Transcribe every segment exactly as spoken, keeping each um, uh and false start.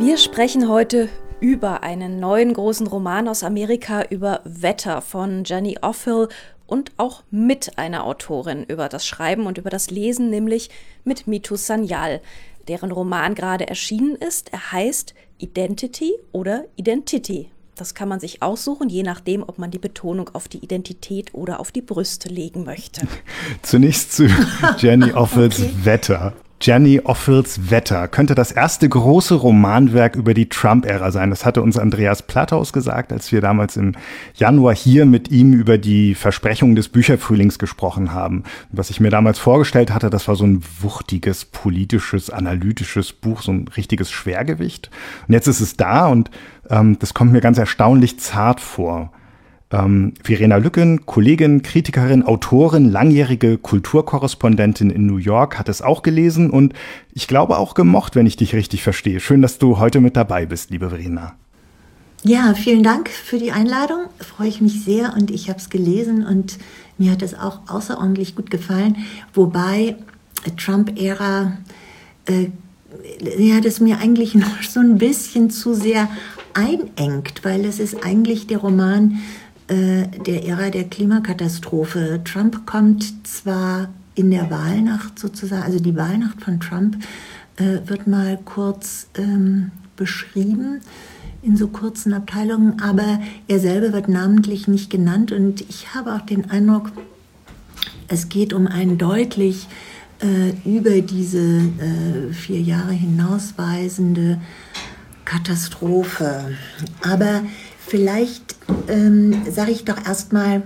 Wir sprechen heute über einen neuen großen Roman aus Amerika, über Wetter von Jenny Offill und auch mit einer Autorin über das Schreiben und über das Lesen, nämlich mit Mitu Sanyal, deren Roman gerade erschienen ist. Er heißt Identity oder Identity. Das kann man sich aussuchen, je nachdem, ob man die Betonung auf die Identität oder auf die Brüste legen möchte. Zunächst zu Jenny Offills okay. Wetter. Jenny Offills Wetter könnte das erste große Romanwerk über die Trump-Ära sein. Das hatte uns Andreas Platthaus gesagt, als wir damals im Januar hier mit ihm über die Versprechungen des Bücherfrühlings gesprochen haben. Was ich mir damals vorgestellt hatte, das war so ein wuchtiges, politisches, analytisches Buch, so ein richtiges Schwergewicht. Und jetzt ist es da und ähm, das kommt mir ganz erstaunlich zart vor. Ähm, Verena Lücken, Kollegin, Kritikerin, Autorin, langjährige Kulturkorrespondentin in New York, hat es auch gelesen und ich glaube auch gemocht, wenn ich dich richtig verstehe. Schön, dass du heute mit dabei bist, liebe Verena. Ja, vielen Dank für die Einladung. Freue ich mich sehr und ich habe es gelesen und mir hat es auch außerordentlich gut gefallen. Wobei Trump-Ära, äh, ja, das mir eigentlich noch so ein bisschen zu sehr einengt, weil es ist eigentlich der Roman der Ära der Klimakatastrophe. Trump kommt zwar in der Wahlnacht sozusagen, also die Wahlnacht von Trump äh, wird mal kurz ähm, beschrieben in so kurzen Abteilungen, aber er selber wird namentlich nicht genannt und ich habe auch den Eindruck, es geht um einen deutlich äh, über diese äh, vier Jahre hinausweisende Katastrophe. Aber vielleicht ähm, sage ich doch erstmal,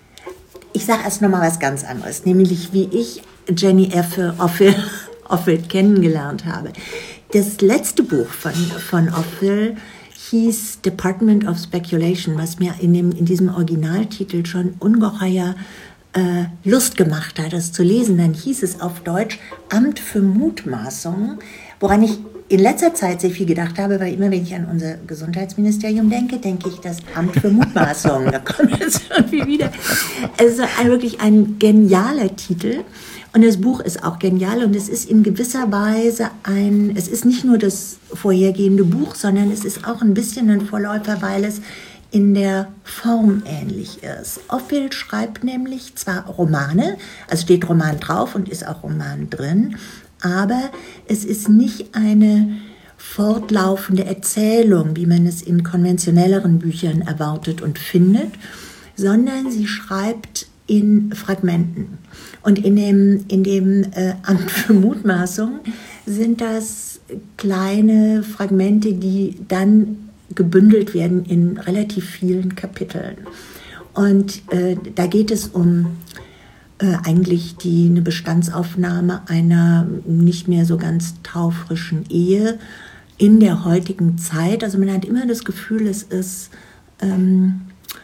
ich sage erst noch mal was ganz anderes, nämlich wie ich Jenny Offill, Offill kennengelernt habe. Das letzte Buch von, von Offill hieß Department of Speculation, was mir in, dem, in diesem Originaltitel schon ungeheuer äh, Lust gemacht hat, das zu lesen. Dann hieß es auf Deutsch Amt für Mutmaßungen, woran ich in letzter Zeit sehr viel gedacht habe, weil immer, wenn ich an unser Gesundheitsministerium denke, denke ich das Amt für Mutmaßungen. Da kommt es irgendwie wieder. Es ist ein, wirklich ein genialer Titel und das Buch ist auch genial und es ist in gewisser Weise ein, es ist nicht nur das vorhergehende Buch, sondern es ist auch ein bisschen ein Vorläufer, weil es in der Form ähnlich ist. Offill schreibt nämlich zwar Romane, also steht Roman drauf und ist auch Roman drin, aber es ist nicht eine fortlaufende Erzählung, wie man es in konventionelleren Büchern erwartet und findet, sondern sie schreibt in Fragmenten. Und in dem, in dem äh, Amt für Mutmaßung sind das kleine Fragmente, die dann gebündelt werden in relativ vielen Kapiteln. Und äh, da geht es um Äh, eigentlich die, eine Bestandsaufnahme einer nicht mehr so ganz taufrischen Ehe in der heutigen Zeit. Also man hat immer das Gefühl, es ist, ähm,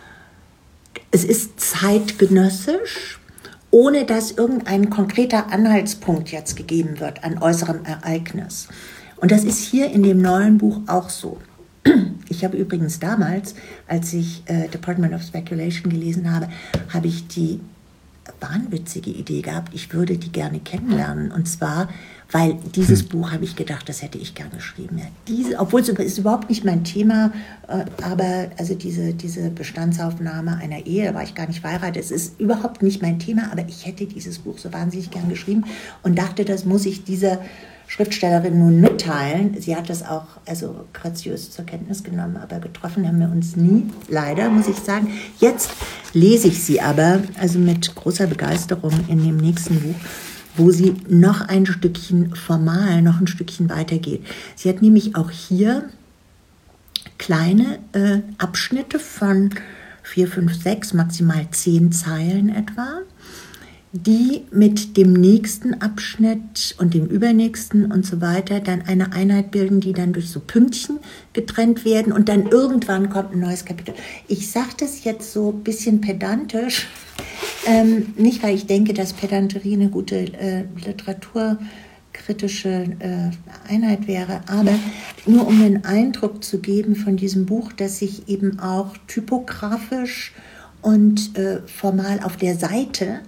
es ist zeitgenössisch, ohne dass irgendein konkreter Anhaltspunkt jetzt gegeben wird an äußerem Ereignis. Und das ist hier in dem neuen Buch auch so. Ich habe übrigens damals, als ich äh, Department of Speculation gelesen habe, habe ich die wahnwitzige Idee gehabt, ich würde die gerne kennenlernen. Und zwar, weil dieses hm. Buch, habe ich gedacht, das hätte ich gerne geschrieben. Ja, diese, obwohl es ist überhaupt nicht mein Thema, äh, aber also diese, diese Bestandsaufnahme einer Ehe, da war ich gar nicht verheiratet, es ist überhaupt nicht mein Thema, aber ich hätte dieses Buch so wahnsinnig gern geschrieben und dachte, das muss ich dieser Schriftstellerin nun mitteilen. Sie hat das auch also graziös zur Kenntnis genommen, aber getroffen haben wir uns nie, leider, muss ich sagen. Jetzt lese ich sie aber, also mit großer Begeisterung in dem nächsten Buch, wo sie noch ein Stückchen formal, noch ein Stückchen weitergeht. Sie hat nämlich auch hier kleine äh, Abschnitte von vier, fünf, sechs, maximal zehn Zeilen etwa, die mit dem nächsten Abschnitt und dem übernächsten und so weiter dann eine Einheit bilden, die dann durch so Pünktchen getrennt werden und dann irgendwann kommt ein neues Kapitel. Ich sage das jetzt so ein bisschen pedantisch, ähm, nicht weil ich denke, dass Pedanterie eine gute äh, literaturkritische äh, Einheit wäre, aber nur um den Eindruck zu geben von diesem Buch, dass ich eben auch typografisch und äh, formal auf der Seite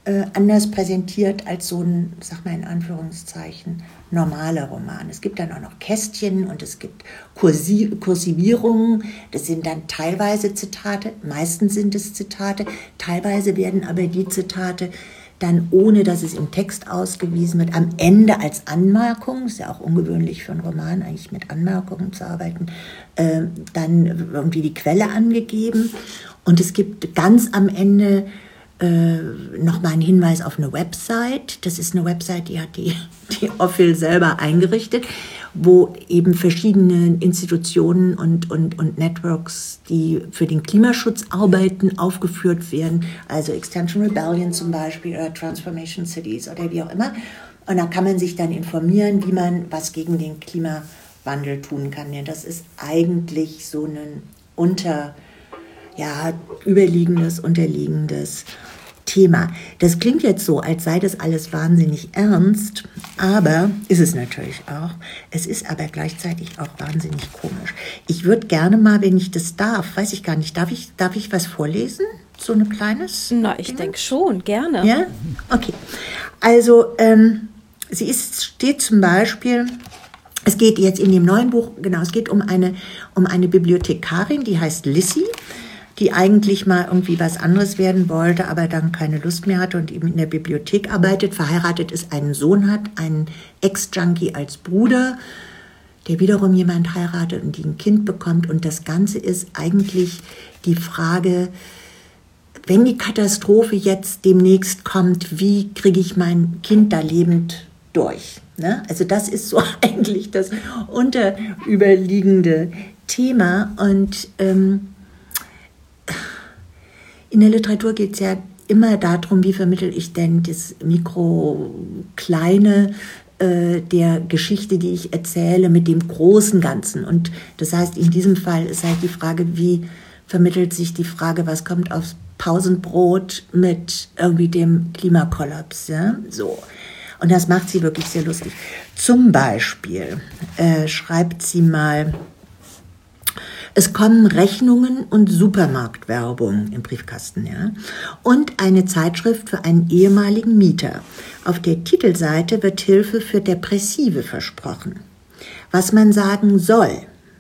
äh, anders präsentiert als so ein, sag mal in Anführungszeichen, normaler Roman. Es gibt dann auch noch Kästchen und es gibt Kursi- Kursivierungen. Das sind dann teilweise Zitate, meistens sind es Zitate, teilweise werden aber die Zitate dann, ohne dass es im Text ausgewiesen wird, am Ende als Anmerkung, ist ja auch ungewöhnlich für einen Roman, eigentlich mit Anmerkungen zu arbeiten, äh, dann irgendwie die Quelle angegeben. Und es gibt ganz am Ende äh, nochmal einen Hinweis auf eine Website. Das ist eine Website, die hat die, die Offill selber eingerichtet, wo eben verschiedene Institutionen und, und, und Networks, die für den Klimaschutz arbeiten, aufgeführt werden. Also Extinction Rebellion zum Beispiel oder Transformation Cities oder wie auch immer. Und da kann man sich dann informieren, wie man was gegen den Klimawandel tun kann. Denn das ist eigentlich so ein unter, ja, überliegendes, unterliegendes Thema. Das klingt jetzt so, als sei das alles wahnsinnig ernst, aber ist es natürlich auch. Es ist aber gleichzeitig auch wahnsinnig komisch. Ich würde gerne mal, wenn ich das darf, weiß ich gar nicht, darf ich, darf ich was vorlesen? So ein kleines? Na, ich denke schon, gerne. Ja? Okay. Also, ähm, sie ist, steht zum Beispiel, es geht jetzt in dem neuen Buch, genau, es geht um eine, um eine Bibliothekarin, die heißt Lissy, die eigentlich mal irgendwie was anderes werden wollte, aber dann keine Lust mehr hatte und eben in der Bibliothek arbeitet, verheiratet ist, einen Sohn hat, einen Ex-Junkie als Bruder, der wiederum jemand heiratet und die ein Kind bekommt. Und das Ganze ist eigentlich die Frage, wenn die Katastrophe jetzt demnächst kommt, wie kriege ich mein Kind da lebend durch? Ne? Also das ist so eigentlich das unterüberliegende Thema. Und ähm, in der Literatur geht es ja immer darum, wie vermittle ich denn das Mikro-Kleine äh, der Geschichte, die ich erzähle, mit dem großen Ganzen. Und das heißt, in diesem Fall ist halt die Frage, wie vermittelt sich die Frage, was kommt aufs Pausenbrot mit irgendwie dem Klimakollaps. Ja? So. Und das macht sie wirklich sehr lustig. Zum Beispiel äh, schreibt sie mal, es kommen Rechnungen und Supermarktwerbung im Briefkasten, ja, und eine Zeitschrift für einen ehemaligen Mieter. Auf der Titelseite wird Hilfe für Depressive versprochen. Was man sagen soll: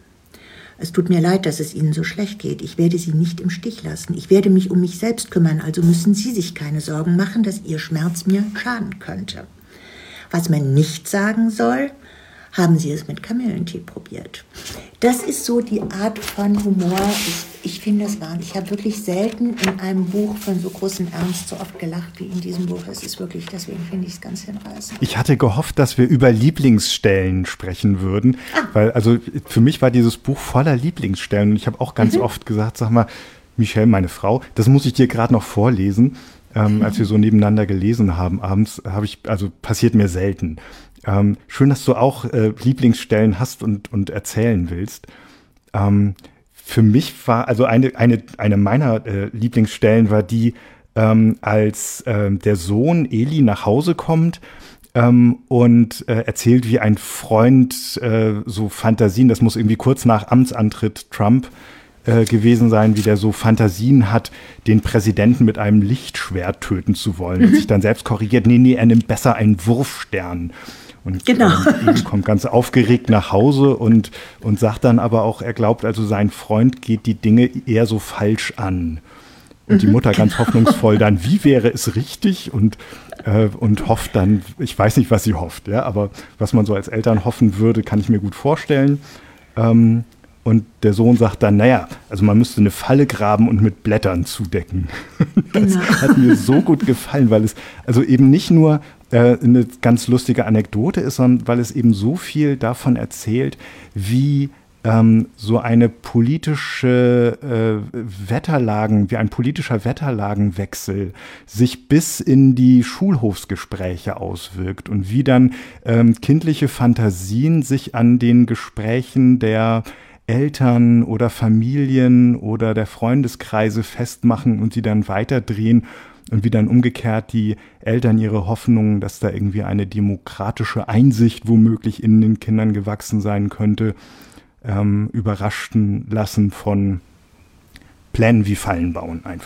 Es tut mir leid, dass es Ihnen so schlecht geht. Ich werde Sie nicht im Stich lassen. Ich werde mich um mich selbst kümmern, also müssen Sie sich keine Sorgen machen, dass Ihr Schmerz mir schaden könnte. Was man nicht sagen soll: Haben Sie es mit Kamillentee probiert? Das ist so die Art von Humor. Ich, ich finde es wahnsinnig. Ich habe wirklich selten in einem Buch von so großem Ernst so oft gelacht wie in diesem Buch. Es ist wirklich, deswegen finde ich es ganz hinreißend. Ich hatte gehofft, dass wir über Lieblingsstellen sprechen würden, ah. weil also für mich war dieses Buch voller Lieblingsstellen. Und ich habe auch ganz mhm. oft gesagt, sag mal, Michelle, meine Frau, das muss ich dir gerade noch vorlesen. Ähm, mhm. Als wir so nebeneinander gelesen haben abends, habe ich, also passiert mir selten. Ähm, schön, dass du auch äh, Lieblingsstellen hast und, und erzählen willst. Ähm, für mich war, also eine, eine, eine meiner äh, Lieblingsstellen war die, ähm, als äh, der Sohn Eli nach Hause kommt ähm, und äh, erzählt, wie ein Freund äh, so Fantasien, das muss irgendwie kurz nach Amtsantritt Trump äh, gewesen sein, wie der so Fantasien hat, den Präsidenten mit einem Lichtschwert töten zu wollen. Mhm. Und sich dann selbst korrigiert, nee, nee, er nimmt besser einen Wurfstern. Und genau. ähm, kommt ganz aufgeregt nach Hause und, und sagt dann aber auch, er glaubt also, sein Freund geht die Dinge eher so falsch an. Und mhm, die Mutter ganz genau. hoffnungsvoll dann, wie wäre es richtig? Und, äh, und hofft dann, ich weiß nicht, was sie hofft, ja, aber was man so als Eltern hoffen würde, kann ich mir gut vorstellen. Ähm, und der Sohn sagt dann, naja, also man müsste eine Falle graben und mit Blättern zudecken. Das genau. hat mir so gut gefallen, weil es also eben nicht nur eine ganz lustige Anekdote ist, sondern weil es eben so viel davon erzählt, wie ähm, so eine politische äh, Wetterlagen, wie ein politischer Wetterlagenwechsel sich bis in die Schulhofsgespräche auswirkt und wie dann ähm, kindliche Fantasien sich an den Gesprächen der Eltern oder Familien oder der Freundeskreise festmachen und sie dann weiterdrehen. Und wie dann umgekehrt die Eltern ihre Hoffnungen, dass da irgendwie eine demokratische Einsicht womöglich in den Kindern gewachsen sein könnte, ähm, überraschten lassen von Plänen wie Fallen bauen einfach.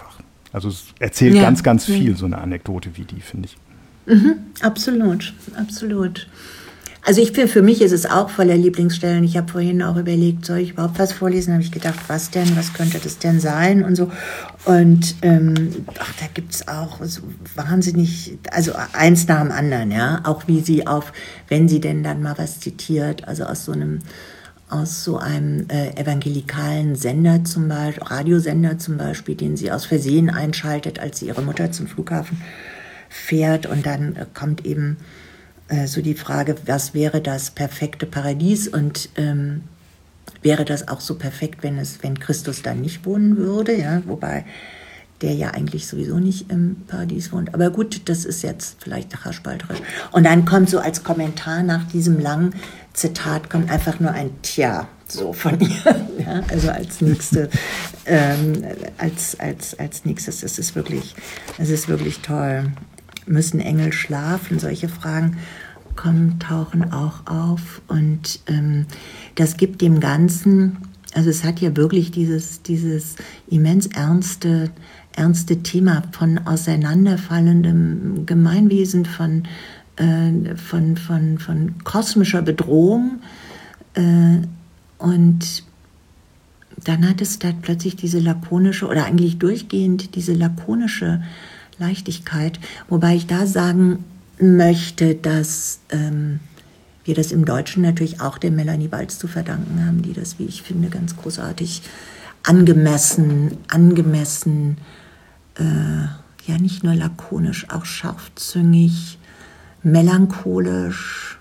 Also es erzählt ja. ganz, ganz viel, so eine Anekdote wie die, finde ich. Mhm, absolut, absolut. Also ich finde, für mich ist es auch voller Lieblingsstellen. Ich habe vorhin auch überlegt, soll ich überhaupt was vorlesen? Habe ich gedacht, was denn, was könnte das denn sein und so. Und ähm, ach, da gibt es auch so wahnsinnig, also eins nach dem anderen, ja. Auch wie sie auf, wenn sie denn dann mal was zitiert, also aus so einem, aus so einem äh, evangelikalen Sender zum Beispiel, Radiosender zum Beispiel, den sie aus Versehen einschaltet, als sie ihre Mutter zum Flughafen fährt. Und dann äh, kommt eben so die Frage, was wäre das perfekte Paradies und ähm, wäre das auch so perfekt, wenn es, wenn Christus da nicht wohnen würde, ja, wobei der ja eigentlich sowieso nicht im Paradies wohnt. Aber gut, das ist jetzt vielleicht haarspalterisch. Und dann kommt so als Kommentar nach diesem langen Zitat kommt einfach nur ein Tja, so von ihr, ja, also als nächste, ähm, als als als nächstes. Es ist wirklich, es ist wirklich toll. Müssen Engel schlafen? Solche Fragen kommen, tauchen auch auf. Und ähm, das gibt dem Ganzen, also es hat ja wirklich dieses, dieses immens ernste, ernste Thema von auseinanderfallendem Gemeinwesen, von, äh, von, von, von kosmischer Bedrohung. Äh, und dann hat es da plötzlich diese lakonische, oder eigentlich durchgehend diese lakonische Leichtigkeit, wobei ich da sagen möchte, dass ähm, wir das im Deutschen natürlich auch der Melanie Balz zu verdanken haben, die das, wie ich finde, ganz großartig angemessen, angemessen, äh, ja nicht nur lakonisch, auch scharfzüngig, melancholisch,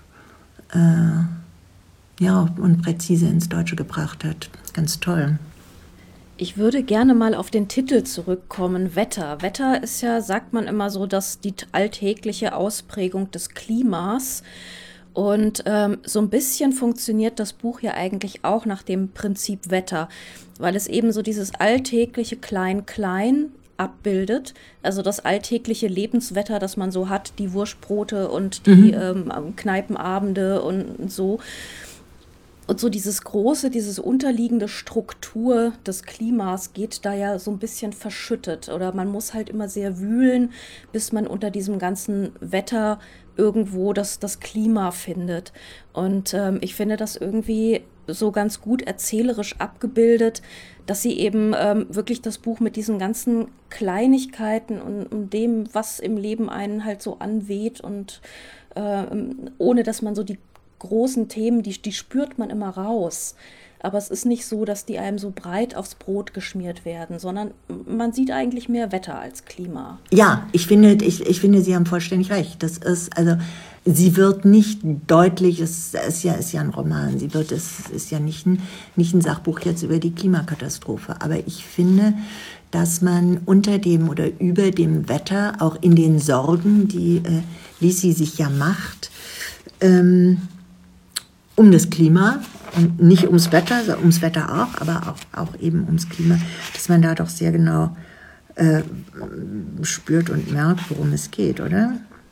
äh, ja und präzise ins Deutsche gebracht hat. Ganz toll. Ich würde gerne mal auf den Titel zurückkommen, Wetter. Wetter ist ja, sagt man immer so, dass die alltägliche Ausprägung des Klimas. Und ähm, so ein bisschen funktioniert das Buch ja eigentlich auch nach dem Prinzip Wetter, weil es eben so dieses alltägliche Klein-Klein abbildet. Also das alltägliche Lebenswetter, das man so hat, die Wurstbrote und die mhm. ähm, Kneipenabende und so. Und so dieses große, dieses unterliegende Struktur des Klimas geht da ja so ein bisschen verschüttet. Oder man muss halt immer sehr wühlen, bis man unter diesem ganzen Wetter irgendwo das, das Klima findet. Und ähm, ich finde das irgendwie so ganz gut erzählerisch abgebildet, dass sie eben ähm, wirklich das Buch mit diesen ganzen Kleinigkeiten und, und dem, was im Leben einen halt so anweht und äh, ohne, dass man so die großen Themen, die, die spürt man immer raus. Aber es ist nicht so, dass die einem so breit aufs Brot geschmiert werden, sondern man sieht eigentlich mehr Wetter als Klima. Ja, ich finde, ich, ich finde, Sie haben vollständig recht. Das ist, also, sie wird nicht deutlich, es ist ja, ist ja ein Roman, sie wird, es ist ja nicht ein, nicht ein Sachbuch jetzt über die Klimakatastrophe. Aber ich finde, dass man unter dem oder über dem Wetter, auch in den Sorgen, die äh, Lissi sich ja macht, ähm, um das Klima und nicht ums Wetter, also ums Wetter auch, aber auch, auch eben ums Klima, dass man da doch sehr genau äh, spürt und merkt, worum es geht, oder?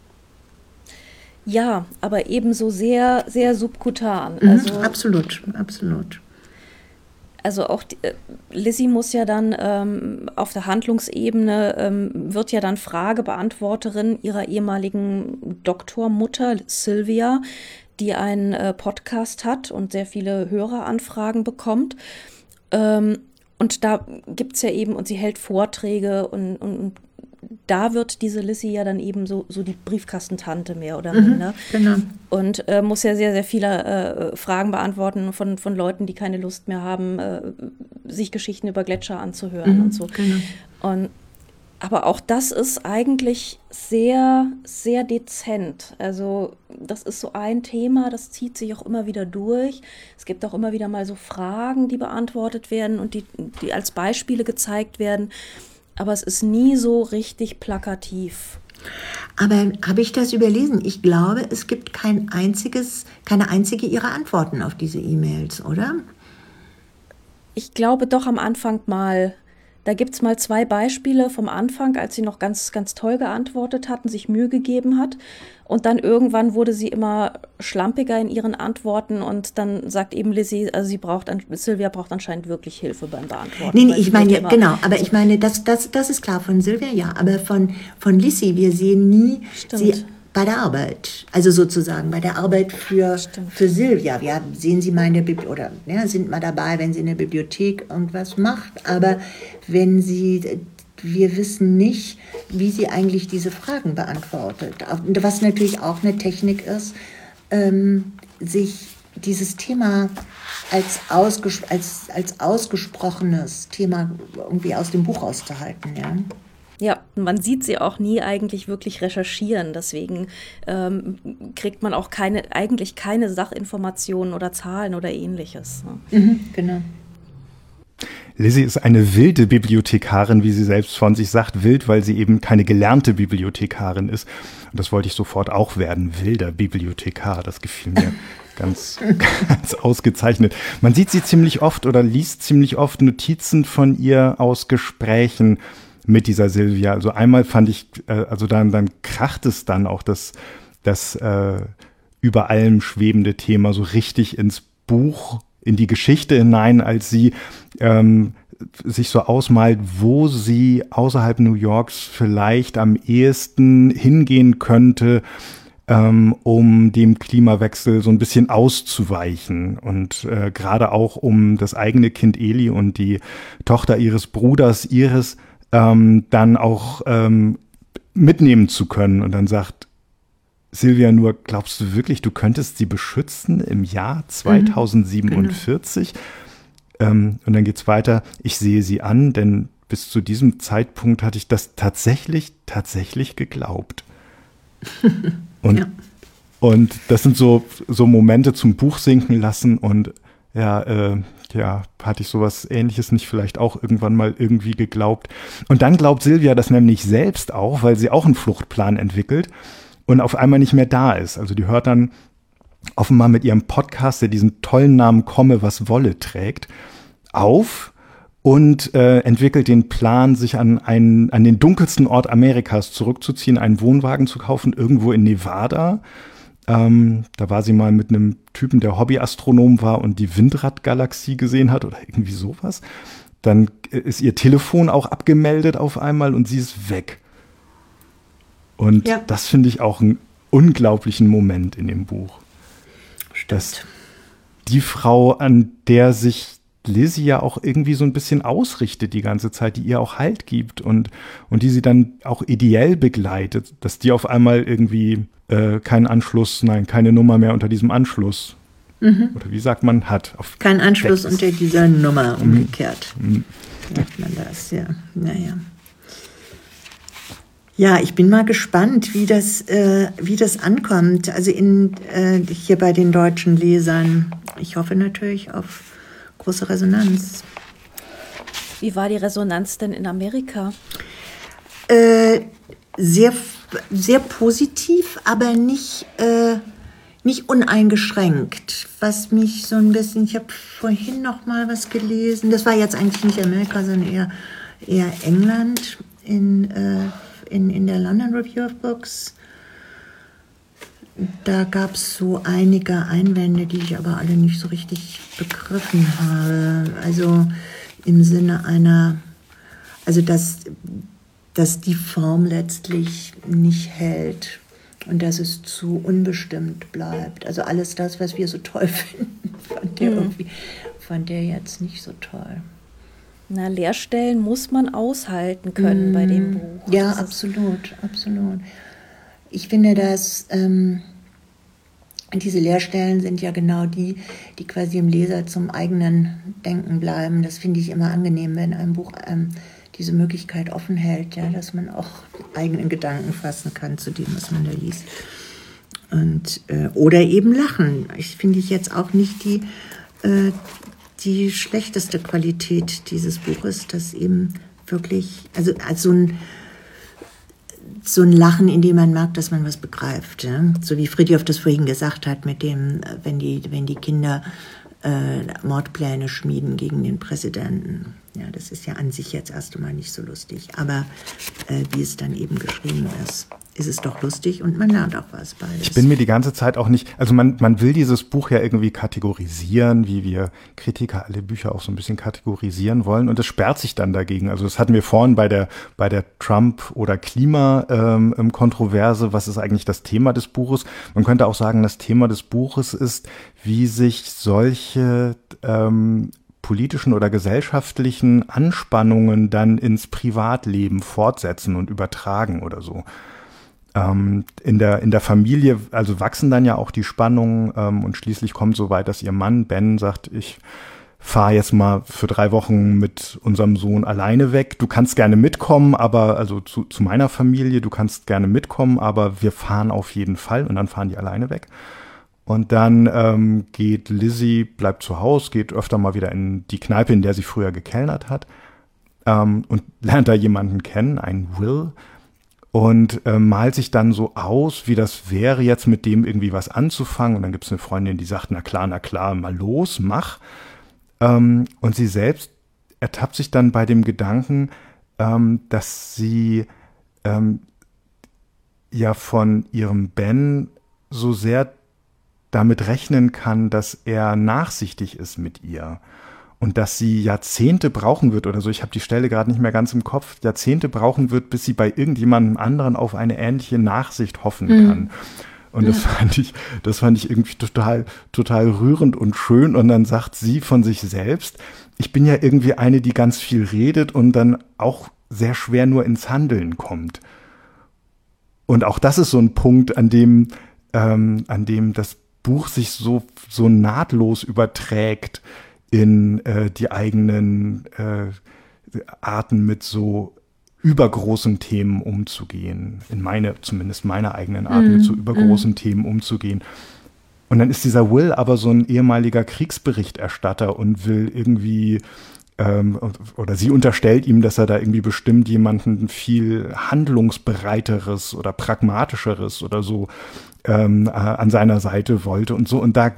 Ja, aber ebenso sehr, sehr subkutan. Mhm, also, absolut, absolut. Also auch die, äh, Lissi muss ja dann ähm, auf der Handlungsebene, ähm, wird ja dann Fragebeantworterin ihrer ehemaligen Doktormutter Sylvia, die einen äh, Podcast hat und sehr viele Höreranfragen bekommt. Ähm, und da gibt es ja eben, und sie hält Vorträge und, und, und da wird diese Lissi ja dann eben so, so die Briefkastentante mehr oder minder. Mhm, genau. Und äh, muss ja sehr, sehr viele äh, Fragen beantworten von, von Leuten, die keine Lust mehr haben, äh, sich Geschichten über Gletscher anzuhören mhm, und so. Genau. Und aber auch das ist eigentlich sehr, sehr dezent. Also das ist so ein Thema, das zieht sich auch immer wieder durch. Es gibt auch immer wieder mal so Fragen, die beantwortet werden und die, die als Beispiele gezeigt werden. Aber es ist nie so richtig plakativ. Aber habe ich das überlesen? Ich glaube, es gibt kein einziges, keine einzige ihrer Antworten auf diese E-Mails, oder? Ich glaube doch am Anfang mal, Da gibt es mal zwei Beispiele vom Anfang, als sie noch ganz, ganz toll geantwortet hat und sich Mühe gegeben hat. Und dann irgendwann wurde sie immer schlampiger in ihren Antworten und dann sagt eben Lizzie, also sie braucht, Sylvia braucht anscheinend wirklich Hilfe beim Beantworten. Nee, nee ich meine, ja, genau, aber ich meine, das, das, das ist klar von Sylvia, ja, aber von, von Lizzie, wir sehen nie Stimmt. sie bei der Arbeit, also sozusagen bei der Arbeit für, für Sylvia. Wir sehen sie mal in der Bibliothek, oder ja, sind mal dabei, wenn sie in der Bibliothek irgendwas macht, aber wenn sie, wir wissen nicht, wie sie eigentlich diese Fragen beantwortet. Was natürlich auch eine Technik ist, ähm, sich dieses Thema als, ausges- als, als ausgesprochenes Thema irgendwie aus dem Buch auszuhalten, ja. Ja, man sieht sie auch nie eigentlich wirklich recherchieren, deswegen ähm, kriegt man auch keine, eigentlich keine Sachinformationen oder Zahlen oder ähnliches. Ne? Mhm, genau. Lizzie ist eine wilde Bibliothekarin, wie sie selbst von sich sagt. Wild, weil sie eben keine gelernte Bibliothekarin ist. Und das wollte ich sofort auch werden, wilder Bibliothekar. Das gefiel mir ganz, ganz ausgezeichnet. Man sieht sie ziemlich oft oder liest ziemlich oft Notizen von ihr aus Gesprächen mit dieser Sylvia. Also einmal fand ich, äh, also dann, dann kracht es dann auch das, das äh, über allem schwebende Thema so richtig ins Buch, in die Geschichte hinein, als sie ähm, sich so ausmalt, wo sie außerhalb New Yorks vielleicht am ehesten hingehen könnte, ähm, um dem Klimawechsel so ein bisschen auszuweichen. Und äh, gerade auch um das eigene Kind Eli und die Tochter ihres Bruders Iris ähm, dann auch ähm, mitnehmen zu können. Und dann sagt Sylvia nur, glaubst du wirklich, du könntest sie beschützen im Jahr zweitausendsiebenundvierzig? Mhm, genau. ähm, und dann geht's weiter. Ich sehe sie an, denn bis zu diesem Zeitpunkt hatte ich das tatsächlich, tatsächlich geglaubt. Und, ja. und das sind so, so Momente zum Buch sinken lassen und ja, äh, ja, hatte ich sowas Ähnliches nicht vielleicht auch irgendwann mal irgendwie geglaubt. Und dann glaubt Sylvia das nämlich selbst auch, weil sie auch einen Fluchtplan entwickelt und auf einmal nicht mehr da ist. Also die hört dann offenbar mit ihrem Podcast, der diesen tollen Namen Komme, was wolle trägt, auf und äh, entwickelt den Plan, sich an, einen, an den dunkelsten Ort Amerikas zurückzuziehen, einen Wohnwagen zu kaufen, irgendwo in Nevada. Ähm, da war sie mal mit einem Typen, der Hobbyastronom war und die Windradgalaxie gesehen hat oder irgendwie sowas. Dann ist ihr Telefon auch abgemeldet auf einmal und sie ist weg. Und ja. das finde ich auch einen unglaublichen Moment in dem Buch. Stimmt. Dass die Frau, an der sich Lizzie ja auch irgendwie so ein bisschen ausrichtet die ganze Zeit, die ihr auch Halt gibt und, und die sie dann auch ideell begleitet, dass die auf einmal irgendwie äh, keinen Anschluss, nein, keine Nummer mehr unter diesem Anschluss, mhm. oder wie sagt man, hat. Auf Kein Anschluss unter dieser Nummer, umgekehrt. Mhm. Sagt man das, ja. Naja. Ja, ich bin mal gespannt, wie das, äh, wie das ankommt, also in, äh, hier bei den deutschen Lesern. Ich hoffe natürlich auf große Resonanz. Wie war die Resonanz denn in Amerika? Äh, sehr, sehr positiv, aber nicht, äh, nicht uneingeschränkt. Was mich so ein bisschen, ich habe vorhin noch mal was gelesen, das war jetzt eigentlich nicht Amerika, sondern eher, eher England, in, äh, in, in der London Review of Books. Da gab es so einige Einwände, die ich aber alle nicht so richtig begriffen habe. Also im Sinne einer, also dass, dass die Form letztlich nicht hält und dass es zu unbestimmt bleibt. Also alles das, was wir so toll finden, fand der, mhm. irgendwie, fand der jetzt nicht so toll. Na, Leerstellen muss man aushalten können mhm. bei dem Buch. Ja, das absolut, absolut. Ich finde, dass ähm, diese Leerstellen sind ja genau die, die quasi im Leser zum eigenen Denken bleiben. Das finde ich immer angenehm, wenn ein Buch ähm, diese Möglichkeit offen hält, ja, dass man auch eigenen Gedanken fassen kann zu dem, was man da liest. Und, äh, oder eben lachen. Ich finde ich jetzt auch nicht die, äh, die schlechteste Qualität dieses Buches, dass eben wirklich, also als so ein so ein Lachen, in dem man merkt, dass man was begreift. Ja? So wie Fridtjof das vorhin gesagt hat, mit dem, wenn die, wenn die Kinder äh, Mordpläne schmieden gegen den Präsidenten. Ja, das ist ja an sich jetzt erst einmal nicht so lustig. Aber äh, wie es dann eben geschrieben ist, ist es doch lustig und man lernt auch was beides. Ich bin mir die ganze Zeit auch nicht, also man, man will dieses Buch ja irgendwie kategorisieren, wie wir Kritiker alle Bücher auch so ein bisschen kategorisieren wollen, und es sperrt sich dann dagegen. Also das hatten wir vorhin bei der, bei der Trump- oder Klima-Kontroverse. Ähm, was ist eigentlich das Thema des Buches? Man könnte auch sagen, das Thema des Buches ist, wie sich solche ähm, politischen oder gesellschaftlichen Anspannungen dann ins Privatleben fortsetzen und übertragen oder so. Ähm, in der, in der Familie, also wachsen dann ja auch die Spannungen, ähm, und schließlich kommt so weit, dass ihr Mann Ben sagt, ich fahre jetzt mal für drei Wochen mit unserem Sohn alleine weg. Du kannst gerne mitkommen, aber, also zu, zu meiner Familie, du kannst gerne mitkommen, aber wir fahren auf jeden Fall, und dann fahren die alleine weg. Und dann ähm, geht Lizzie, bleibt zu Hause, geht öfter mal wieder in die Kneipe, in der sie früher gekellnert hat, ähm, und lernt da jemanden kennen, einen Will, und äh, malt sich dann so aus, wie das wäre, jetzt mit dem irgendwie was anzufangen. Und dann gibt es eine Freundin, die sagt, na klar, na klar, mal los, mach. Ähm, und sie selbst ertappt sich dann bei dem Gedanken, ähm, dass sie ähm, ja von ihrem Ben so sehr damit rechnen kann, dass er nachsichtig ist mit ihr. Und dass sie Jahrzehnte brauchen wird oder so, ich habe die Stelle gerade nicht mehr ganz im Kopf, Jahrzehnte brauchen wird, bis sie bei irgendjemandem anderen auf eine ähnliche Nachsicht hoffen kann. Mhm. Und ja. das fand ich, das fand ich irgendwie total, total rührend und schön. Und dann sagt sie von sich selbst, ich bin ja irgendwie eine, die ganz viel redet und dann auch sehr schwer nur ins Handeln kommt. Und auch das ist so ein Punkt, an dem, ähm, an dem das Buch sich so, so nahtlos überträgt in äh, die eigenen äh, Arten, mit so übergroßen Themen umzugehen. In meine, zumindest meine eigenen Arten, mm, mit so übergroßen mm. Themen umzugehen. Und dann ist dieser Will aber so ein ehemaliger Kriegsberichterstatter und will irgendwie, ähm, oder sie unterstellt ihm, dass er da irgendwie bestimmt jemanden viel handlungsbereiteres oder pragmatischeres oder so Ähm, äh, an seiner Seite wollte und so. Und da,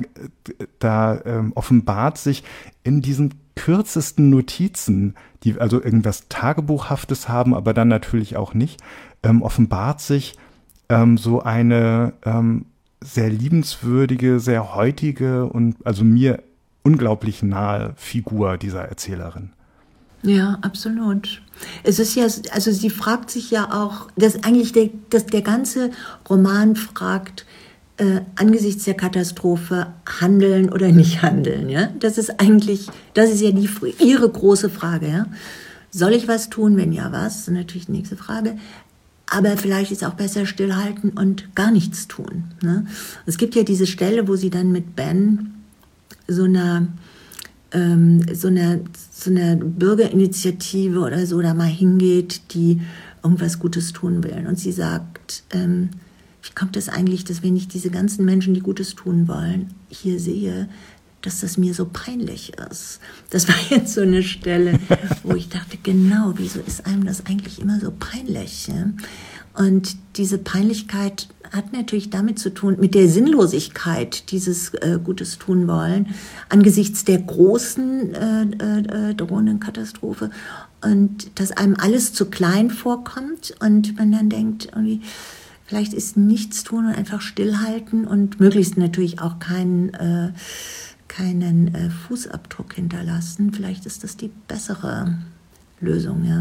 da ähm, offenbart sich in diesen kürzesten Notizen, die also irgendwas Tagebuchhaftes haben, aber dann natürlich auch nicht, ähm, offenbart sich ähm, so eine ähm, sehr liebenswürdige, sehr heutige und also mir unglaublich nahe Figur dieser Erzählerin. Ja, absolut. Es ist ja, also sie fragt sich ja auch, dass eigentlich der, dass der ganze Roman fragt, äh, angesichts der Katastrophe handeln oder nicht handeln, ja? Das ist eigentlich, das ist ja die, ihre große Frage, ja? Soll ich was tun? Wenn ja, was? Das ist natürlich die nächste Frage. Aber vielleicht ist es auch besser stillhalten und gar nichts tun, ne? Es gibt ja diese Stelle, wo sie dann mit Ben so eine ähm, so eine so eine Bürgerinitiative oder so da mal hingeht, die irgendwas Gutes tun will. Und sie sagt, ähm, wie kommt es eigentlich, dass wenn ich diese ganzen Menschen, die Gutes tun wollen, hier sehe, dass das mir so peinlich ist. Das war jetzt so eine Stelle, wo ich dachte, genau, wieso ist einem das eigentlich immer so peinlich? Ja? Und diese Peinlichkeit hat natürlich damit zu tun, mit der Sinnlosigkeit dieses äh, Gutes tun wollen, angesichts der großen äh, äh, drohenden Katastrophe, und dass einem alles zu klein vorkommt und man dann denkt, irgendwie, vielleicht ist nichts tun und einfach stillhalten und möglichst natürlich auch keinen, äh, keinen äh, Fußabdruck hinterlassen. Vielleicht ist das die bessere Lösung, ja.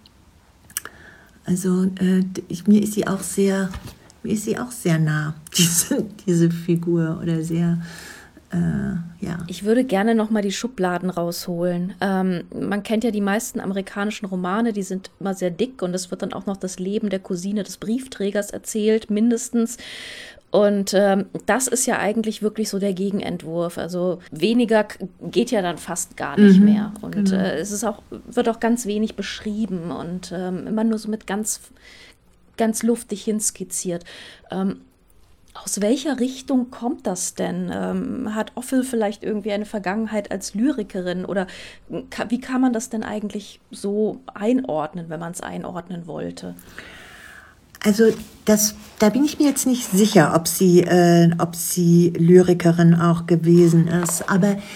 Also äh, ich, mir ist sie auch sehr, mir ist sie auch sehr nah, diese, diese Figur, oder sehr, äh, ja. Ich würde gerne noch mal die Schubladen rausholen. Ähm, man kennt ja die meisten amerikanischen Romane, die sind immer sehr dick, und es wird dann auch noch das Leben der Cousine des Briefträgers erzählt, mindestens. Und ähm, das ist ja eigentlich wirklich so der Gegenentwurf. Also weniger geht ja dann fast gar nicht mhm, mehr. Und genau. äh, es ist auch, wird auch ganz wenig beschrieben und ähm, immer nur so mit ganz, ganz luftig hinskizziert. Ähm, aus welcher Richtung kommt das denn? Ähm, hat Ophel vielleicht irgendwie eine Vergangenheit als Lyrikerin? Oder ka- wie kann man das denn eigentlich so einordnen, wenn man es einordnen wollte? Also das, da bin ich mir jetzt nicht sicher, ob sie, äh, ob sie Lyrikerin auch gewesen ist. Aber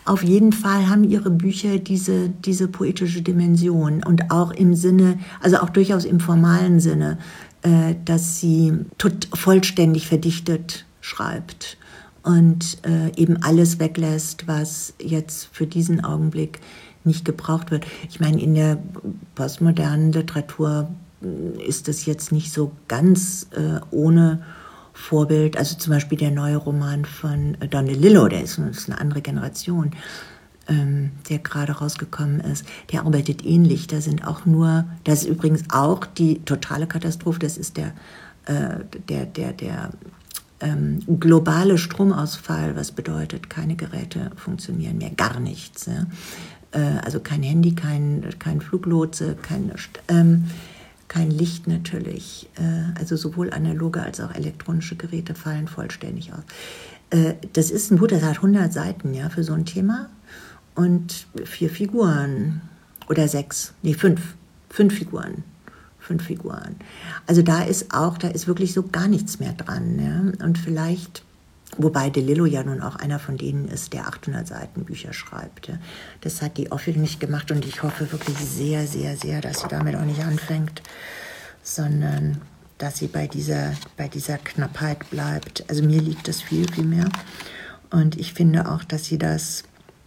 Auf jeden Fall haben ihre Bücher diese, diese poetische Dimension und auch im Sinne, also auch durchaus im formalen Sinne, äh, dass sie tot, vollständig verdichtet schreibt und äh, eben alles weglässt, was jetzt für diesen Augenblick nicht gebraucht wird. Ich meine, in der postmodernen Literatur ist das jetzt nicht so ganz äh, ohne Vorbild. Also zum Beispiel der neue Roman von Don DeLillo, der ist, ist eine andere Generation, ähm, der gerade rausgekommen ist. Der arbeitet ähnlich. Da sind auch nur, das ist übrigens auch die totale Katastrophe, das ist der, äh, der, der, der ähm, globale Stromausfall, was bedeutet, keine Geräte funktionieren mehr, gar nichts. Ja? Äh, also kein Handy, kein, kein Fluglotse, kein ähm, Kein Licht natürlich, also sowohl analoge als auch elektronische Geräte fallen vollständig aus. Das ist ein Buch, das hat hundert Seiten, ja, für so ein Thema und vier Figuren oder sechs, nee, fünf, fünf Figuren, fünf Figuren. Also da ist auch, da ist wirklich so gar nichts mehr dran, ja, und vielleicht, wobei DeLillo ja nun auch einer von denen ist, der achthundert Seiten Bücher schreibt. Ja. Das hat die Ophel nicht gemacht und ich hoffe wirklich sehr, sehr, sehr, dass sie damit auch nicht anfängt, sondern dass sie bei dieser, bei dieser Knappheit bleibt. Also mir liegt das viel, viel mehr. Und ich finde auch, dass sie das,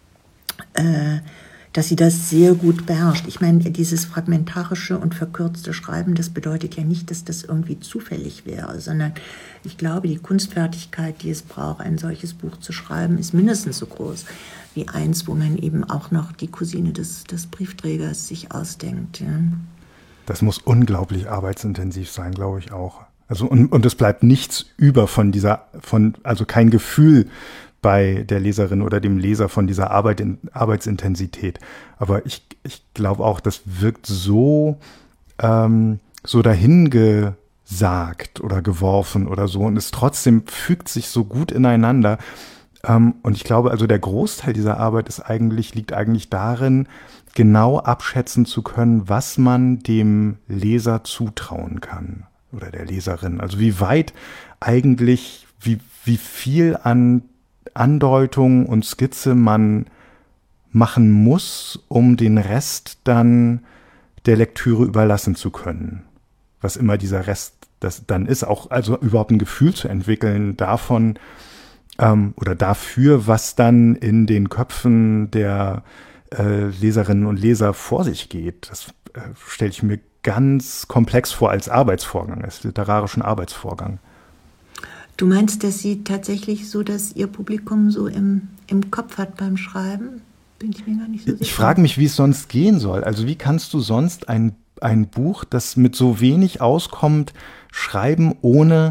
äh, dass sie das sehr gut beherrscht. Ich meine, dieses fragmentarische und verkürzte Schreiben, das bedeutet ja nicht, dass das irgendwie zufällig wäre, sondern ich glaube, die Kunstfertigkeit, die es braucht, ein solches Buch zu schreiben, ist mindestens so groß wie eins, wo man eben auch noch die Cousine des, des Briefträgers sich ausdenkt. Ja. Das muss unglaublich arbeitsintensiv sein, glaube ich auch. Also und, und es bleibt nichts über von dieser, von also kein Gefühl bei der Leserin oder dem Leser von dieser Arbeit in, Arbeitsintensität. Aber ich, ich glaube auch, das wirkt so, ähm, so dahingesagt oder geworfen oder so und es trotzdem fügt sich so gut ineinander. Ähm, und ich glaube, also der Großteil dieser Arbeit ist eigentlich, liegt eigentlich darin, genau abschätzen zu können, was man dem Leser zutrauen kann oder der Leserin. Also wie weit eigentlich, wie, wie viel an Andeutung und Skizze man machen muss, um den Rest dann der Lektüre überlassen zu können. Was immer dieser Rest das dann ist, auch also überhaupt ein Gefühl zu entwickeln davon ähm, oder dafür, was dann in den Köpfen der äh, Leserinnen und Leser vor sich geht. Das äh, stelle ich mir ganz komplex vor als Arbeitsvorgang, als literarischen Arbeitsvorgang. Du meinst, dass sie tatsächlich so, dass ihr Publikum so im, im Kopf hat beim Schreiben? Bin ich mir gar nicht so sicher. Ich frage mich, wie es sonst gehen soll. Also wie kannst du sonst ein, ein Buch, das mit so wenig auskommt, schreiben, ohne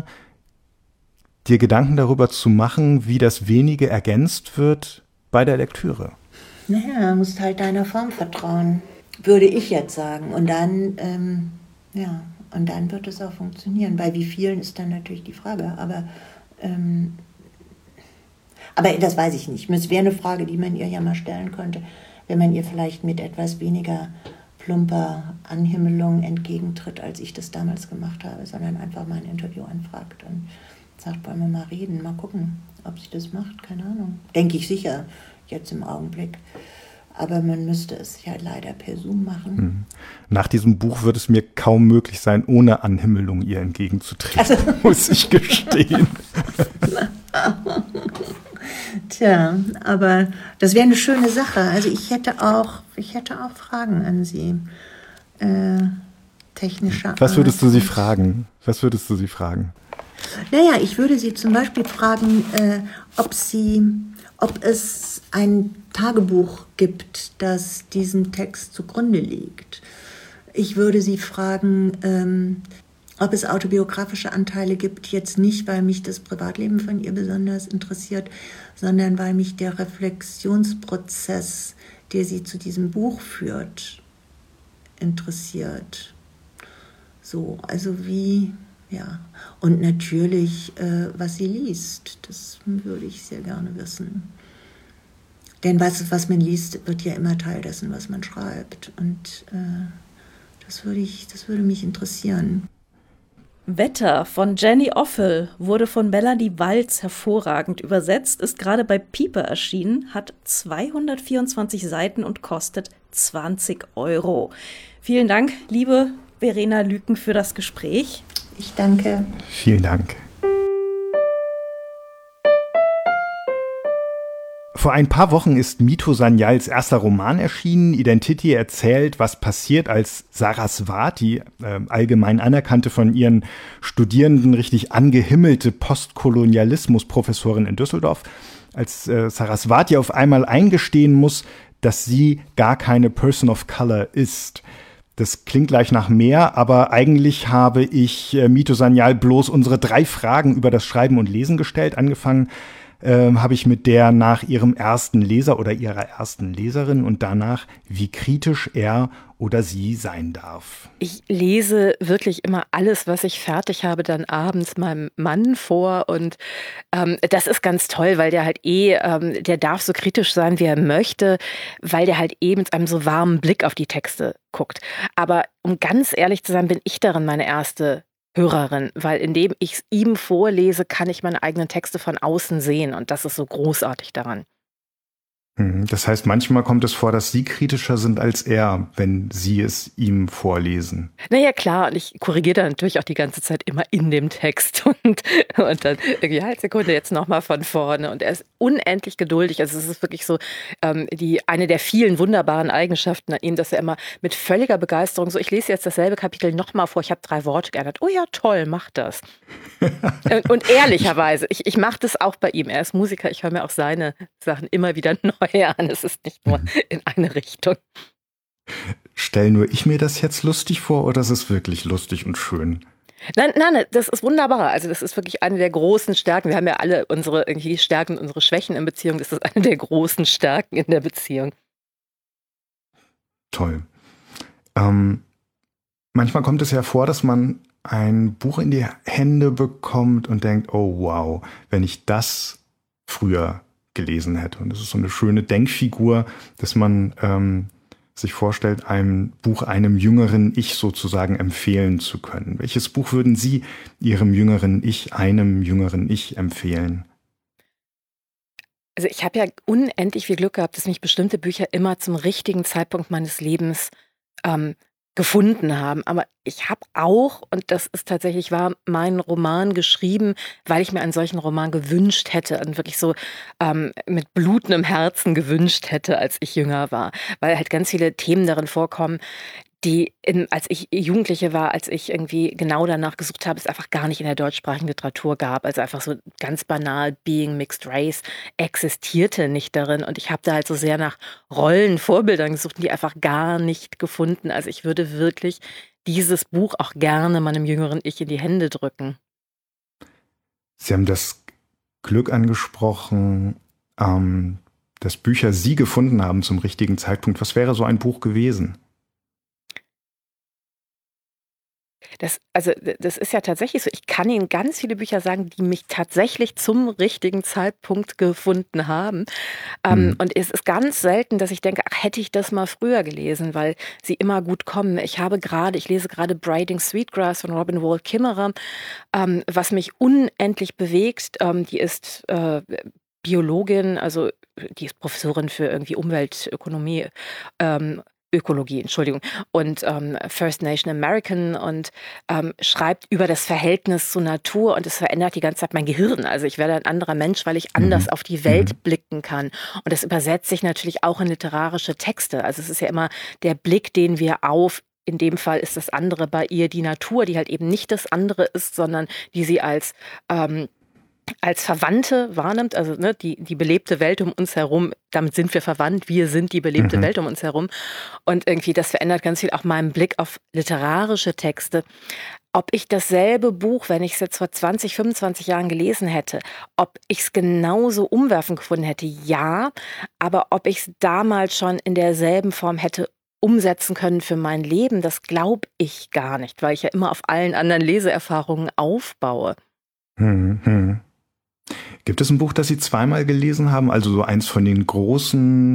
dir Gedanken darüber zu machen, wie das Wenige ergänzt wird bei der Lektüre? Naja, du musst halt deiner Form vertrauen, würde ich jetzt sagen. Und dann, ähm, ja... Und dann wird es auch funktionieren. Bei wie vielen ist dann natürlich die Frage. Aber, ähm, aber das weiß ich nicht. Es wäre eine Frage, die man ihr ja mal stellen könnte, wenn man ihr vielleicht mit etwas weniger plumper Anhimmelung entgegentritt, als ich das damals gemacht habe, sondern einfach mal ein Interview anfragt und sagt, wollen wir mal reden, mal gucken, ob sie das macht, keine Ahnung. Denke ich sicher, jetzt im Augenblick. Aber man müsste es ja leider per Zoom machen. Nach diesem Buch wird es mir kaum möglich sein, ohne Anhimmelung ihr entgegenzutreten, also. muss ich gestehen. Tja, aber das wäre eine schöne Sache. Also ich hätte auch, ich hätte auch Fragen an Sie. Äh, technischer Was würdest Art. du sie fragen? Was würdest du sie fragen? Naja, ich würde Sie zum Beispiel fragen, äh, ob Sie, ob es ein Tagebuch gibt, das diesem Text zugrunde liegt. Ich würde Sie fragen, ähm, ob es autobiografische Anteile gibt, jetzt nicht, weil mich das Privatleben von ihr besonders interessiert, sondern weil mich der Reflexionsprozess, der sie zu diesem Buch führt, interessiert. So, also wie, ja. Und natürlich, äh, was sie liest, das würde ich sehr gerne wissen. Denn was, was man liest, wird ja immer Teil dessen, was man schreibt. Und äh, das würde ich, das würde mich interessieren. Wetter von Jenny Offill wurde von Melanie Walz hervorragend übersetzt, ist gerade bei Piper erschienen, hat zweihundertvierundzwanzig Seiten und kostet zwanzig Euro. Vielen Dank, liebe Verena Lüken, für das Gespräch. Ich danke. Vielen Dank. Vor ein paar Wochen ist Mito Sanyals erster Roman erschienen. Identity erzählt, was passiert, als Saraswati, äh, allgemein anerkannte, von ihren Studierenden richtig angehimmelte Postkolonialismus-Professorin in Düsseldorf, als äh, Saraswati auf einmal eingestehen muss, dass sie gar keine Person of Color ist. Das klingt gleich nach mehr, aber eigentlich habe ich äh, Mito Sanyal bloß unsere drei Fragen über das Schreiben und Lesen gestellt. Angefangen ähm, habe ich mit der nach ihrem ersten Leser oder ihrer ersten Leserin und danach, wie kritisch er oder sie sein darf. Ich lese wirklich immer alles, was ich fertig habe, dann abends meinem Mann vor und ähm, das ist ganz toll, weil der halt eh, ähm, der darf so kritisch sein, wie er möchte, weil der halt eh mit einem so warmen Blick auf die Texte guckt. Aber um ganz ehrlich zu sein, bin ich darin meine erste Hörerin, weil indem ich es ihm vorlese, kann ich meine eigenen Texte von außen sehen und das ist so großartig daran. Das heißt, manchmal kommt es vor, dass Sie kritischer sind als er, wenn Sie es ihm vorlesen. Naja, klar, und ich korrigiere dann natürlich auch die ganze Zeit immer in dem Text und, und dann irgendwie, halt Sekunde, jetzt nochmal von vorne. Und er ist unendlich geduldig. Also es ist wirklich so ähm, die eine der vielen wunderbaren Eigenschaften an ihm, dass er immer mit völliger Begeisterung so, ich lese jetzt dasselbe Kapitel nochmal vor, ich habe drei Worte geändert. Oh ja, toll, mach das. und, und ehrlicherweise, ich, ich mache das auch bei ihm. Er ist Musiker, ich höre mir auch seine Sachen immer wieder neu an. Es ist nicht nur in eine Richtung. Stell nur ich mir das jetzt lustig vor oder ist es wirklich lustig und schön? Nein, nein, das ist wunderbar. Also das ist wirklich eine der großen Stärken. Wir haben ja alle unsere irgendwie Stärken, unsere Schwächen in Beziehung. Das ist eine der großen Stärken in der Beziehung. Toll. Ähm, manchmal kommt es ja vor, dass man ein Buch in die Hände bekommt und denkt, oh wow, wenn ich das früher gelesen hätte. Und das ist so eine schöne Denkfigur, dass man ähm, sich vorstellt, ein Buch einem jüngeren Ich sozusagen empfehlen zu können. Welches Buch würden Sie Ihrem jüngeren Ich, einem jüngeren Ich empfehlen? Also ich habe ja unendlich viel Glück gehabt, dass mich bestimmte Bücher immer zum richtigen Zeitpunkt meines Lebens ähm, gefunden haben. Aber ich habe auch, und das ist tatsächlich wahr, meinen Roman geschrieben, weil ich mir einen solchen Roman gewünscht hätte und wirklich so ähm, mit blutendem Herzen gewünscht hätte, als ich jünger war. Weil halt ganz viele Themen darin vorkommen, die, in, als ich Jugendliche war, als ich irgendwie genau danach gesucht habe, es einfach gar nicht in der deutschsprachigen Literatur gab. Also einfach so ganz banal, Being Mixed Race existierte nicht darin. Und ich habe da halt so sehr nach Rollen, Vorbildern gesucht, die einfach gar nicht gefunden. Also ich würde wirklich dieses Buch auch gerne meinem jüngeren Ich in die Hände drücken. Sie haben das Glück angesprochen, ähm, dass Bücher Sie gefunden haben zum richtigen Zeitpunkt. Was wäre so ein Buch gewesen? Das, also das ist ja tatsächlich so. Ich kann Ihnen ganz viele Bücher sagen, die mich tatsächlich zum richtigen Zeitpunkt gefunden haben. Ähm, Mhm. und es ist ganz selten, dass ich denke, ach, hätte ich das mal früher gelesen, weil sie immer gut kommen. Ich habe gerade, ich lese gerade Braiding Sweetgrass von Robin Wall Kimmerer, ähm, was mich unendlich bewegt. Ähm, die ist äh, Biologin, also die ist Professorin für irgendwie Umweltökonomie, ähm, Ökologie, Entschuldigung, und ähm, First Nation American und ähm, schreibt über das Verhältnis zur Natur und es verändert die ganze Zeit mein Gehirn. Also ich werde ein anderer Mensch, weil ich anders Mhm. auf die Welt Mhm. blicken kann. Und das übersetzt sich natürlich auch in literarische Texte. Also es ist ja immer der Blick, den wir auf in dem Fall ist das andere bei ihr die Natur, die halt eben nicht das andere ist, sondern die sie als ähm, als Verwandte wahrnimmt, also ne, die, die belebte Welt um uns herum, damit sind wir verwandt, wir sind die belebte Mhm. Welt um uns herum. Und irgendwie, das verändert ganz viel auch meinen Blick auf literarische Texte. Ob ich dasselbe Buch, wenn ich es jetzt vor zwanzig, fünfundzwanzig Jahren gelesen hätte, ob ich es genauso umwerfend gefunden hätte, ja. Aber ob ich es damals schon in derselben Form hätte umsetzen können für mein Leben, das glaube ich gar nicht, weil ich ja immer auf allen anderen Leseerfahrungen aufbaue. Mhm. Mhm. Gibt es ein Buch, das Sie zweimal gelesen haben? Also so eins von den großen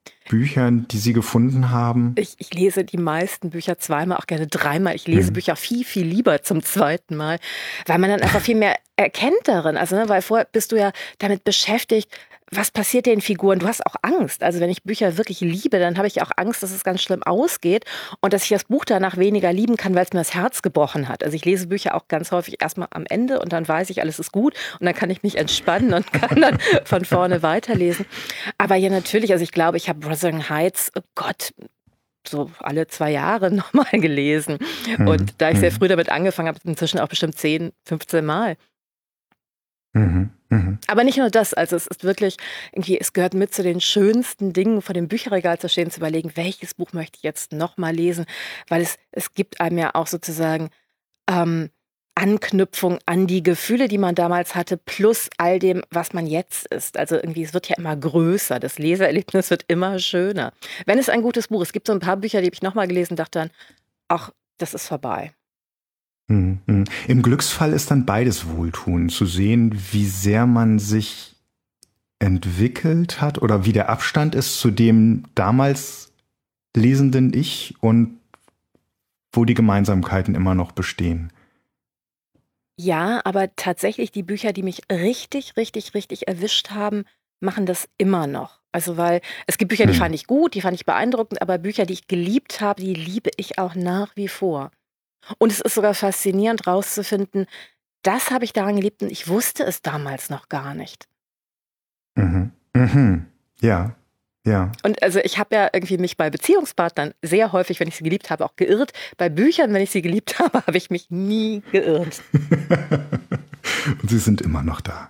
Büchern, die Sie gefunden haben? Ich, ich lese die meisten Bücher zweimal, auch gerne dreimal. Ich lese hm. Bücher viel, viel lieber zum zweiten Mal, weil man dann einfach viel mehr erkennt darin. Also, ne, weil vorher bist du ja damit beschäftigt, was passiert den Figuren? Du hast auch Angst. Also wenn ich Bücher wirklich liebe, dann habe ich auch Angst, dass es ganz schlimm ausgeht und dass ich das Buch danach weniger lieben kann, weil es mir das Herz gebrochen hat. Also ich lese Bücher auch ganz häufig erstmal am Ende und dann weiß ich, alles ist gut und dann kann ich mich entspannen und kann dann von vorne weiterlesen. Aber ja, natürlich, also ich glaube, ich habe Wuthering Heights, oh Gott, so alle zwei Jahre nochmal gelesen. Mhm. Und da ich sehr Mhm. früh damit angefangen habe, inzwischen auch bestimmt zehn, fünfzehn Mal. Mhm. Mhm. Aber nicht nur das, also es ist wirklich, irgendwie, es gehört mit zu den schönsten Dingen, vor dem Bücherregal zu stehen, zu überlegen, welches Buch möchte ich jetzt nochmal lesen, weil es, es gibt einem ja auch sozusagen ähm, Anknüpfung an die Gefühle, die man damals hatte, plus all dem, was man jetzt ist. Also irgendwie, es wird ja immer größer, das Leseerlebnis wird immer schöner. Wenn es ein gutes Buch ist, es gibt so ein paar Bücher, die habe ich nochmal gelesen, dachte dann, ach, das ist vorbei. Mhm. Mhm. Im Glücksfall ist dann beides Wohltun, zu sehen, wie sehr man sich entwickelt hat oder wie der Abstand ist zu dem damals lesenden Ich und wo die Gemeinsamkeiten immer noch bestehen. Ja, aber tatsächlich die Bücher, die mich richtig, richtig, richtig erwischt haben, machen das immer noch. Also weil es gibt Bücher, die Hm. fand ich gut, die fand ich beeindruckend, aber Bücher, die ich geliebt habe, die liebe ich auch nach wie vor. Und es ist sogar faszinierend rauszufinden, das habe ich daran geliebt und ich wusste es damals noch gar nicht. Mhm. Mhm. Ja, ja. Und also ich habe ja irgendwie mich bei Beziehungspartnern sehr häufig, wenn ich sie geliebt habe, auch geirrt. Bei Büchern, wenn ich sie geliebt habe, habe ich mich nie geirrt. Und sie sind immer noch da.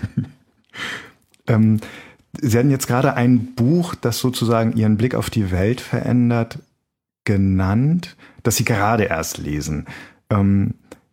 ähm, Sie hatten jetzt gerade ein Buch, das sozusagen Ihren Blick auf die Welt verändert, genannt, das Sie gerade erst lesen. Ähm,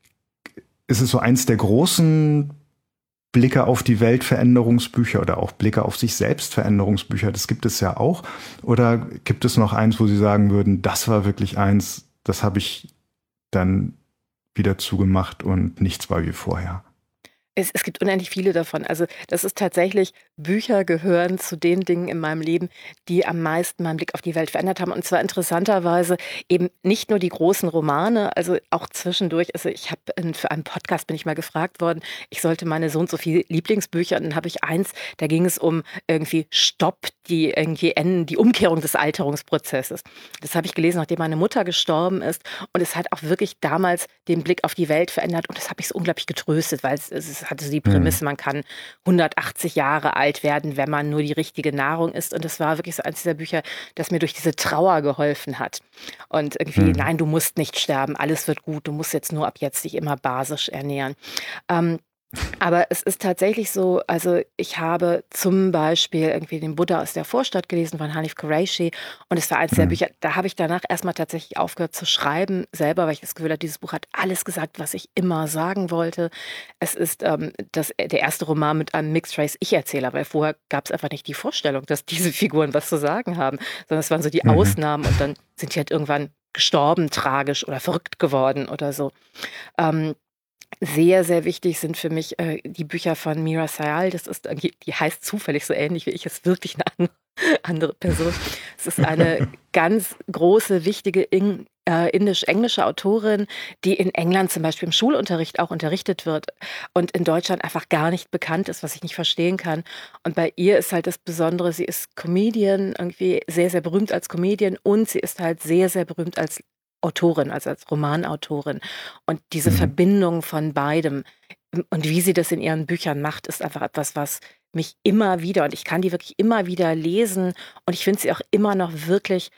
ist es so eins der großen Blicke auf die Welt Veränderungsbücher oder auch Blicke auf sich selbst Veränderungsbücher? Das gibt es ja auch. Oder gibt es noch eins, wo Sie sagen würden, das war wirklich eins, das habe ich dann wieder zugemacht und nichts war wie vorher? Es, es gibt unendlich viele davon. Also das ist tatsächlich, Bücher gehören zu den Dingen in meinem Leben, die am meisten meinen Blick auf die Welt verändert haben. Und zwar interessanterweise eben nicht nur die großen Romane, also auch zwischendurch. Also ich habe für einen Podcast bin ich mal gefragt worden, ich sollte meine so und so viele Lieblingsbücher, und dann habe ich eins, da ging es um irgendwie Stopp, die irgendwie enden, die Umkehrung des Alterungsprozesses. Das habe ich gelesen, nachdem meine Mutter gestorben ist. Und es hat auch wirklich damals den Blick auf die Welt verändert. Und das habe ich so unglaublich getröstet, weil es, es hatte so die Prämisse, man kann hundertachtzig Jahre alt werden, wenn man nur die richtige Nahrung isst. Und das war wirklich so eins dieser Bücher, das mir durch diese Trauer geholfen hat. Und irgendwie, Mhm. nein, du musst nicht sterben, alles wird gut, du musst jetzt nur ab jetzt dich immer basisch ernähren. Ähm, aber es ist tatsächlich so, also ich habe zum Beispiel irgendwie den Buddha aus der Vorstadt gelesen von Hanif Kureishi, und es war eins der Mhm. Bücher, da habe ich danach erstmal tatsächlich aufgehört zu schreiben selber, weil ich das Gefühl hatte, dieses Buch hat alles gesagt, was ich immer sagen wollte. Es ist ähm, das, der erste Roman mit einem Mixed-Race-Ich-Erzähler, weil vorher gab es einfach nicht die Vorstellung, dass diese Figuren was zu sagen haben, sondern es waren so die Mhm. Ausnahmen, und dann sind die halt irgendwann gestorben, tragisch oder verrückt geworden oder so. Ähm, Sehr, sehr wichtig sind für mich äh, die Bücher von Mira Sayal. Das ist, irgendwie- die heißt zufällig so ähnlich wie ich, ist wirklich eine an- andere Person. Es ist eine ganz große, wichtige in, äh, indisch-englische Autorin, die in England zum Beispiel im Schulunterricht auch unterrichtet wird und in Deutschland einfach gar nicht bekannt ist, was ich nicht verstehen kann. Und bei ihr ist halt das Besondere, sie ist Comedian, irgendwie sehr, sehr berühmt als Comedian, und sie ist halt sehr, sehr berühmt als Autorin, also als Romanautorin. Und diese Mhm. Verbindung von beidem und wie sie das in ihren Büchern macht, ist einfach etwas, was mich immer wieder, und ich kann die wirklich immer wieder lesen, und ich finde sie auch immer noch wirklich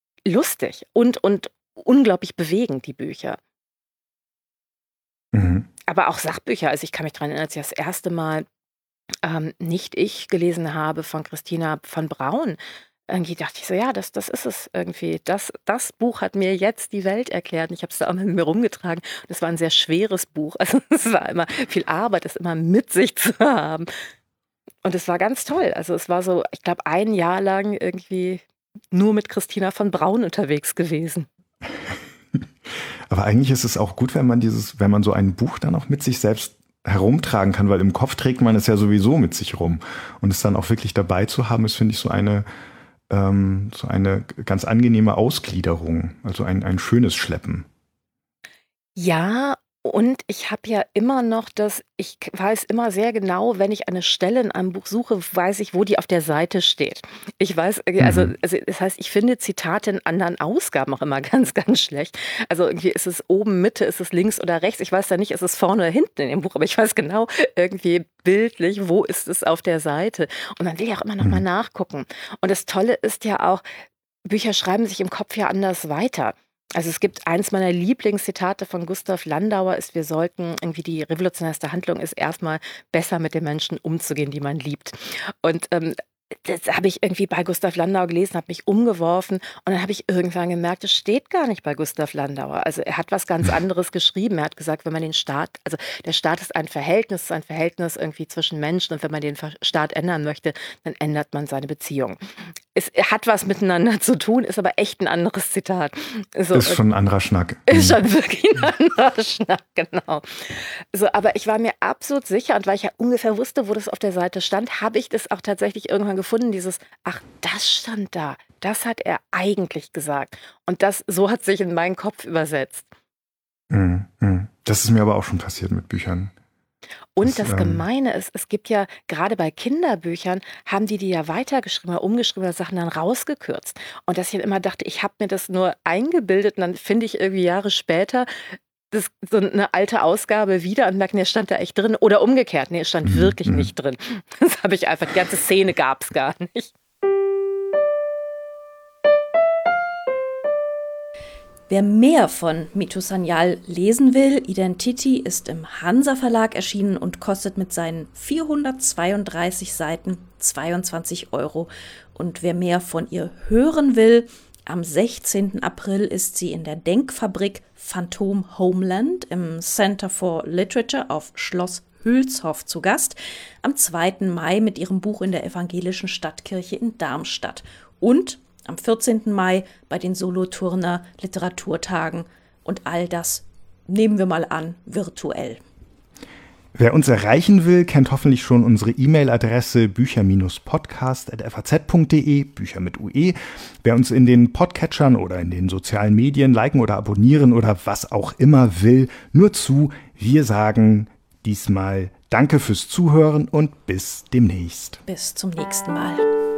lustig und, und unglaublich bewegend, die Bücher. Mhm. Aber auch Sachbücher, also ich kann mich daran erinnern, als ich das erste Mal ähm, Nicht ich gelesen habe von Christina von Braun. Irgendwie dachte ich so, ja, das, das ist es irgendwie. Das, das Buch hat mir jetzt die Welt erklärt. Und ich habe es da auch mit mir rumgetragen. Und es war ein sehr schweres Buch. Also es war immer viel Arbeit, das immer mit sich zu haben. Und es war ganz toll. Also es war so, ich glaube, ein Jahr lang irgendwie nur mit Christina von Braun unterwegs gewesen. Aber eigentlich ist es auch gut, wenn man dieses, wenn man so ein Buch dann auch mit sich selbst herumtragen kann, weil im Kopf trägt man es ja sowieso mit sich rum. Und es dann auch wirklich dabei zu haben, ist, finde ich, so eine ähm, so eine ganz angenehme Ausgliederung, also ein, ein schönes Schleppen. Ja, und ich habe ja immer noch das, ich k- weiß immer sehr genau, wenn ich eine Stelle in einem Buch suche, weiß ich, wo die auf der Seite steht. Ich weiß, äh, also, Mhm. also das heißt, ich finde Zitate in anderen Ausgaben auch immer ganz, ganz schlecht. Also irgendwie ist es oben, Mitte, ist es links oder rechts. Ich weiß da nicht, ist es vorne oder hinten in dem Buch, aber ich weiß genau irgendwie bildlich, wo ist es auf der Seite. Und dann will ich auch immer noch mal Mhm. nachgucken. Und das Tolle ist ja auch, Bücher schreiben sich im Kopf ja anders weiter. Also es gibt eins meiner Lieblingszitate von Gustav Landauer ist, wir sollten irgendwie die revolutionärste Handlung ist erstmal besser mit den Menschen umzugehen, die man liebt. Und ähm, das habe ich irgendwie bei Gustav Landauer gelesen, habe mich umgeworfen und dann habe ich irgendwann gemerkt, es steht gar nicht bei Gustav Landauer. Also er hat was ganz anderes geschrieben. Er hat gesagt, wenn man den Staat, also der Staat ist ein Verhältnis, ist ein Verhältnis irgendwie zwischen Menschen und wenn man den Ver- Staat ändern möchte, dann ändert man seine Beziehung. Es hat was miteinander zu tun, ist aber echt ein anderes Zitat. So, Ist und schon ein anderer Schnack. ist Mhm. schon wirklich ein anderer Schnack, genau. So, aber ich war mir absolut sicher und weil ich ja ungefähr wusste, wo das auf der Seite stand, habe ich das auch tatsächlich irgendwann gefunden, dieses, ach, das stand da, das hat er eigentlich gesagt. Und das, so hat sich in meinen Kopf übersetzt. Mhm. Mhm. Das ist mir aber auch schon passiert mit Büchern. Und Das, das ähm, Gemeine ist, es gibt ja gerade bei Kinderbüchern, haben die die ja weitergeschrieben oder umgeschrieben oder Sachen dann rausgekürzt. Und dass ich dann immer dachte, ich habe mir das nur eingebildet und dann finde ich irgendwie Jahre später das, so eine alte Ausgabe wieder und merke, nee, es stand da echt drin. Oder umgekehrt, nee, es stand mhm. wirklich Mhm. nicht drin. Das habe ich einfach, die ganze Szene gab es gar nicht. Wer mehr von Mitu Sanyal lesen will, Identity ist im Hansa Verlag erschienen und kostet mit seinen vierhundertzweiunddreißig Seiten zweiundzwanzig Euro. Und wer mehr von ihr hören will, am sechzehnten April ist sie in der Denkfabrik Phantom Homeland im Center for Literature auf Schloss Hülshoff zu Gast. Am zweiten Mai mit ihrem Buch in der Evangelischen Stadtkirche in Darmstadt. Und am vierzehnten Mai bei den Solothurner Literaturtagen. Und all das, nehmen wir mal an, virtuell. Wer uns erreichen will, kennt hoffentlich schon unsere E-Mail-Adresse bücher podcast at f a z punkt d e, Bücher mit U E. Wer uns in den Podcatchern oder in den sozialen Medien liken oder abonnieren oder was auch immer will, nur zu. Wir sagen diesmal Danke fürs Zuhören und bis demnächst. Bis zum nächsten Mal.